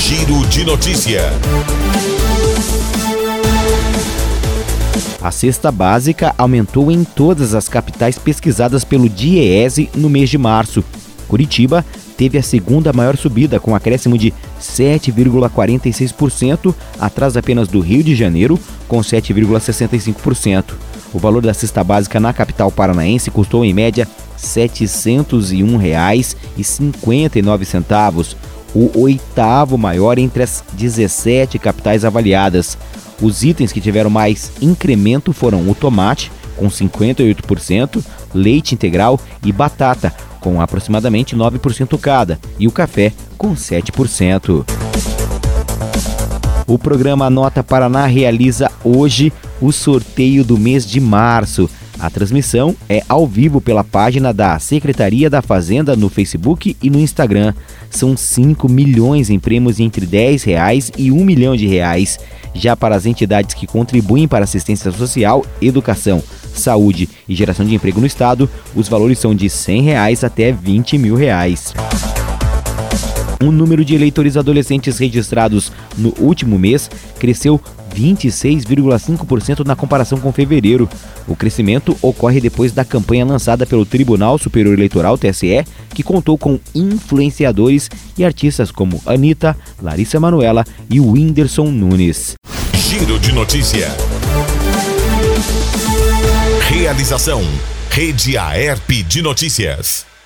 Giro de notícia. A cesta básica aumentou em todas as capitais pesquisadas pelo DIEESE no mês de março. Curitiba teve a segunda maior subida, com acréscimo de 7,46%, atrás apenas do Rio de Janeiro, com 7,65%. O valor da cesta básica na capital paranaense custou, em média, R$ 701,59, o oitavo maior entre as 17 capitais avaliadas. Os itens que tiveram mais incremento foram o tomate, com 58%, leite integral e batata, com aproximadamente 9% cada, e o café, com 7%. O programa Nota Paraná realiza hoje o sorteio do mês de março. A transmissão é ao vivo pela página da Secretaria da Fazenda no Facebook e no Instagram. São 5 milhões em prêmios entre R$10 e R$1 milhão. Já para as entidades que contribuem para assistência social, educação, saúde e geração de emprego no estado, os valores são de R$100 até R$20 mil. O número de eleitores adolescentes registrados no último mês cresceu 26,5% na comparação com fevereiro. O crescimento ocorre depois da campanha lançada pelo Tribunal Superior Eleitoral, TSE, que contou com influenciadores e artistas como Anitta, Larissa Manoela e Whindersson Nunes. Giro de notícia. Realização: Rede Aerp de Notícias.